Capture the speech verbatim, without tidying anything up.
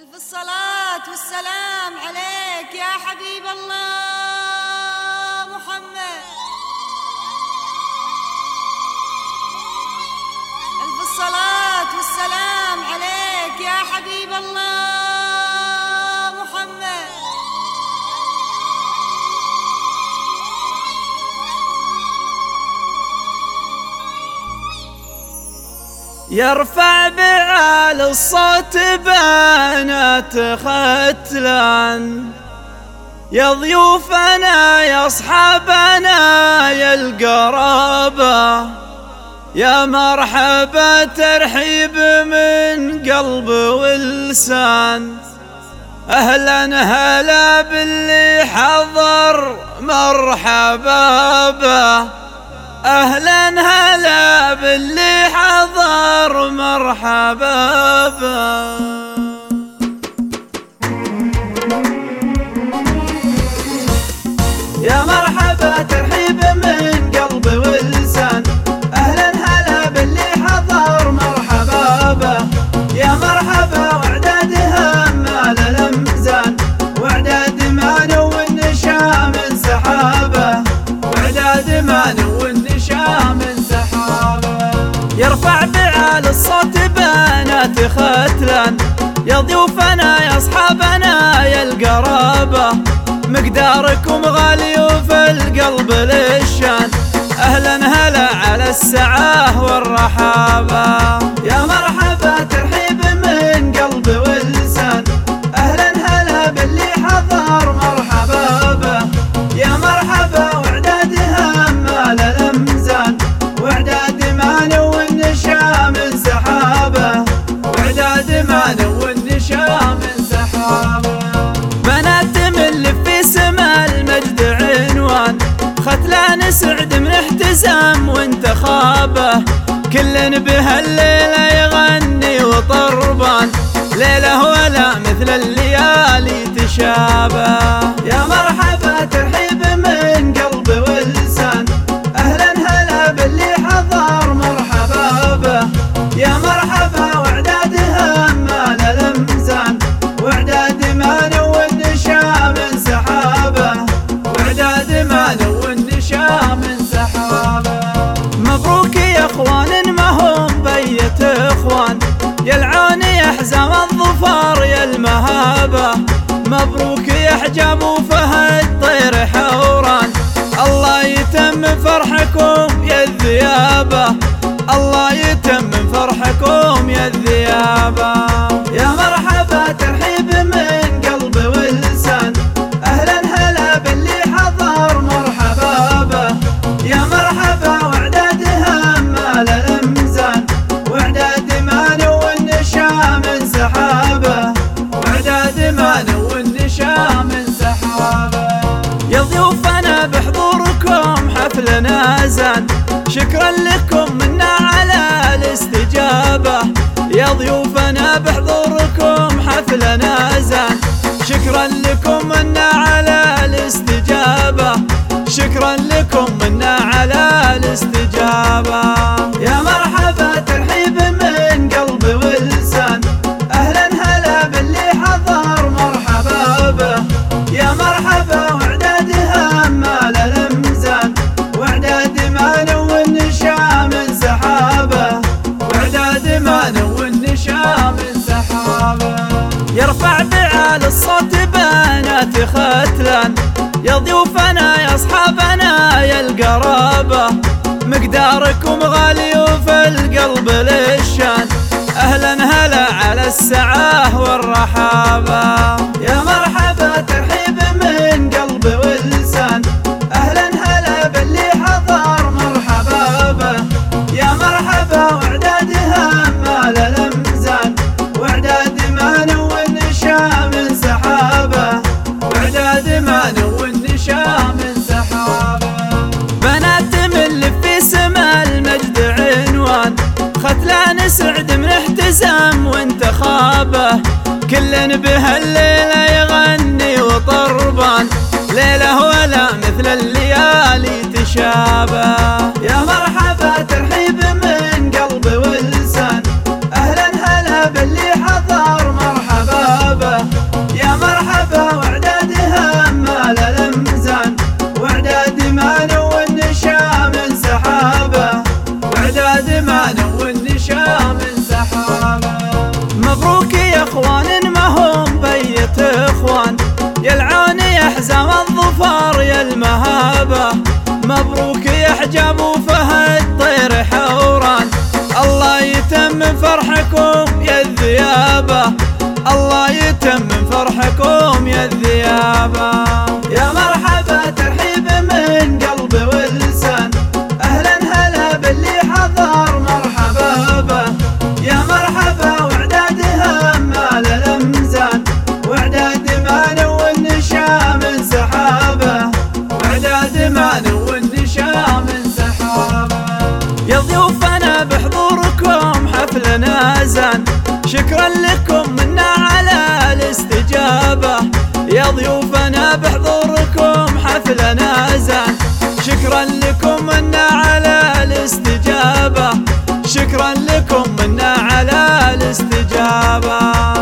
ألف الصلاة والسلام عليك يا حبيب الله محمد. ألف الصلاة والسلام عليك يا حبيب الله محمد. يرفع بعال الصوت بنات ختلان، يا ضيوفنا يا اصحابنا يا القرابة، يا مرحبا ترحيب من قلب ولسان. اهلا هلا باللي حضر مرحبا به، اهلا هلا باللي حضر مرحبا به. يا مرحبا ترحيب من قلب ولسان، اهلا هلا باللي حضر مرحبا به. يا مرحبا واعدادها مال الامزان، واعداد ما نون من سحابه، واعداد ما نون من سحابه. يرفع بعال الصوت بنات ختلان، يا ضيوفنا يا اصحابنا يا القرابة، مقداركم غالي وفي القلب للشان. اهلا هلا على السعاه والرحابة. يا مرحبا ترحيب من قلب ولسان، اهلا هلا باللي حضر مرحبا به. يا مرحبا واعدادها مال الامزان، واعداد ما نون من سحابه، واعداد ما نون من سحابه. بنات من في سما المجد عنوان، ختلان سعد من احتزام وانتخابه، كل بهالليلة يغني وطربان، ليلة ولا مثل الليالي تشابه. يا مرحبا ترحيب من قلب ولسان، اهلا هلا باللي حضر مرحبا به. يا مرحبا واعدادها مال الامزان، واعداد ما نون من سحابه، واعداد ما نون من سحابه. مبروك يا اخوان ما هم بيت اخوان، يلعون يا حزام الظفار يا المهابه، مبروك يا حجاب وفهد طير حوران، الله يتم فرحكم يا الذيابه، الله يتم فرحكم يا الذيابه. يا مرحبا ترحيب من قلب ولسان، اهلا هلا باللي حضر مرحبا به. يا مرحبا واعدادها مال الامزان، واعداد ما نون من سحابه، واعداد ما نون من سحابه. يا ضيوفنا بحضوركم حفلنا زان، شكرا لكم منا على الاستجابة. يا ضيوفنا بحضوركم حفلنا زان، شكرا لكم منا على الاستجابة، شكرا لكم منا على الاستجابة. يا مرحبا ترحيب من قلب ولسان، اهلا هلا باللي حضر مرحبا به. يا مرحبا واعدادها مال الامزان، واعداد ما نون من سحابه، واعداد ما نون من سحابه. يرفع بعال الصوت بنات ختلان، يا ضيوفنا يا اصحابنا يا القرابة، مقداركم غالي وفي القلب للشان. اهلا هلا على السعاه والرحابة. يا مرحبا ترحيب من قلب ولسان، اهلا هلا باللي حضر مرحبا به. يا مرحبا واعدادها مال الامزان، واعداد ما نون من سحابه، واعداد ما نون من سحابه. بنات من في سما المجد عنوان، ختلان سعد من احتزام وانتخابه، كل بهالليلة يغني وطربان، ليلة ولا مثل الليالي تشابه. يا مرحبا ترحيب من قلب ولسان، اهلا هلا باللي حضر مرحبا به. ثيابه. مبروك يا حجاب وفهد طير حوران، الله يتم فرحكم يا الذيابه، الله يتم فرحكم يا الذيابه. يا مرحبا ترحيب من قلب ولسان، اهلا هلا باللي حضر مرحبا به. يا مرحبا واعدادها مال الامزان، واعداد ما نون شام سحابه، واعداد ما نون شام سحابه. يا ضيوفنا بحضوركم حفلنا زان، شكرا لكم منا على الاستجابة. يا ضيوفنا بحضوركم حفلنا زان، شكرا لكم منا على الاستجابة، شكرا لكم منا على الاستجابة.